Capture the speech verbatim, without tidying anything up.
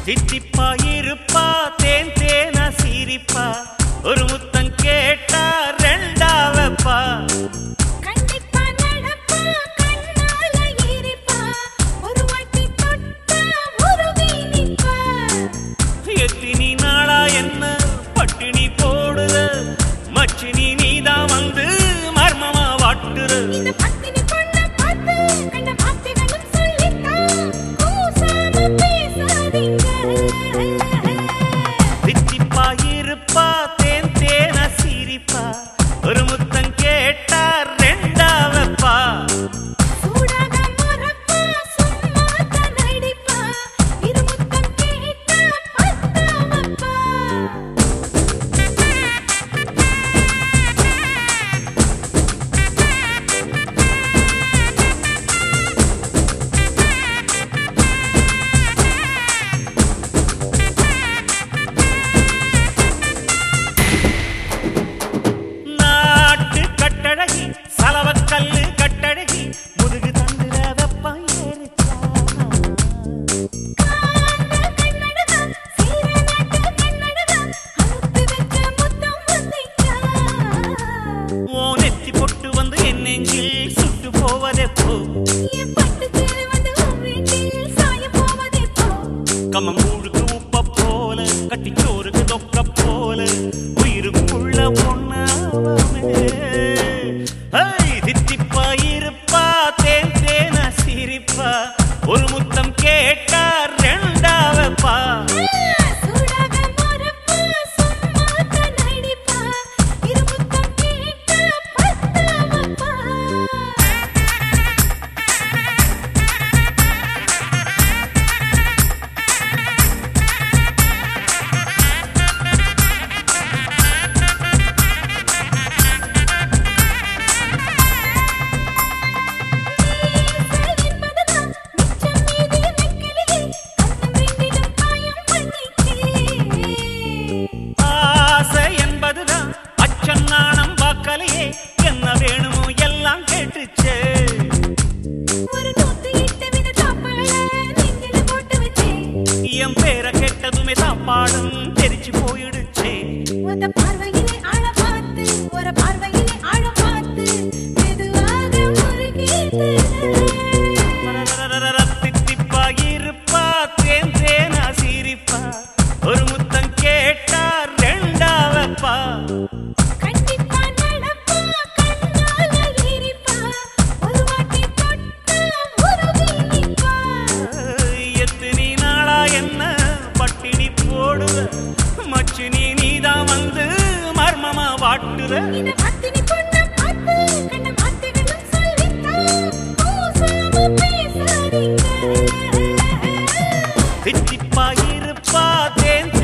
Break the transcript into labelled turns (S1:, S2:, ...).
S1: தித்திப்பா இருப்பா தேன் தேனா சிரிப்பா ஒரு முத்தம் கேட்டா ரெண்டாவப்பா
S2: கண்டிப்பா நடப்பா கண்ணால ஏறிப்பா ஒரு வாட்டி தொட்டா உருகி நிப்பா
S1: எத்தினி நாளா என்ன பட்டினி போடுற மச்சினி நீதான் வந்து மர்மமா வாட்டுற
S2: இந்த பத்தினி பொண்ண பார்த்து கண்ட வார்த்தைகளும் சொல்லித்தான் கூசாம பேசாதீங்க
S1: தித்திப்பா இருப்பா தேன் தேனா சிரிப்பா ஒரு முத்தம் கேட்டா ரெண்டாவப்பா
S2: சூடாக மறப்பா சும்மா தான் நடிப்பா இரு முத்தம் கேட்டா பத்தாவப்பா
S1: நாட்டு கட்டழகி சலவக்கல்லு கட்டழகி முதுகு தந்துல வெப்பம் ஏறிச்சா
S2: கண்ணடகா சீரநாட்டு கண்ணடகா அமுத்து வெச்ச முத்தம் வந்திச்சா
S1: ஓ நெத்தி பொட்டு வந்து என் நெஞ்சில் சுட்டு போவதே போ
S2: என் பட்டு சேலை வந்து உன் வீட்டில் சாய போவதே போ
S1: கம்மங்கூழுக்கு உப்ப போல கட்டிச்சோறுக்கு தொக்க போல உயிருக்குள்ள பொண்ணாவமே தித்திப்பா இருப்பா தேன் தேனா சிரிப்பா ஒரு முத்தம் கேட்டா ரெண்டாவப்பா
S2: சூடாக மறப்பா சும்மா தான் நடிப்பா இரு முத்தம் கேட்டா பத்தாவப்பா என்பதுதான் மிச்சம் மீதி வெக்கலிலே கண்ணம் ரெண்டிலும் காயம் பண்ணிச்சே
S1: ஆசை என்பதுதான் அச்சம் நாணம் வாக்கலையே என்ன வேணுமோ எல்லாம் கேட்டுச்சே
S2: ஒரு நூத்து இட்ட வித சாப்பாட நெஞ்சில போட்டு வச்சே
S1: என் பேரை கேட்டதுமே சாப்பாடும் தெரிச்சு போயிடுச்சே
S2: உந்த பார்வையிலே ஆழ பார்த்து ஒரு பார்வையிலே ஆழ பார்த்து மெதுவாக முருகிது
S1: தித்திப்பா இருப்பா தேன் தேனா சிரிப்பா ஒரு முத்தம் கேட்டா ரெண்டாவப்பா
S2: கண்டிப்பா நடப்பா கண்ணால ஏறிப்பா ஒரு வாட்டி தொட்டா உருகி நிப்பா
S1: எத்தினி நாளா என்ன பட்டினி போடுற மச்சினி நீதான் வந்து மர்மமா வாட்டுற
S2: இந்த பத்தினி பொண்ண பார்த்து கண்ட வார்த்தைகளும் சொல்லித்தான் கூசாம பேசாதீங்க
S1: தித்திப்பா இருப்பா தேன்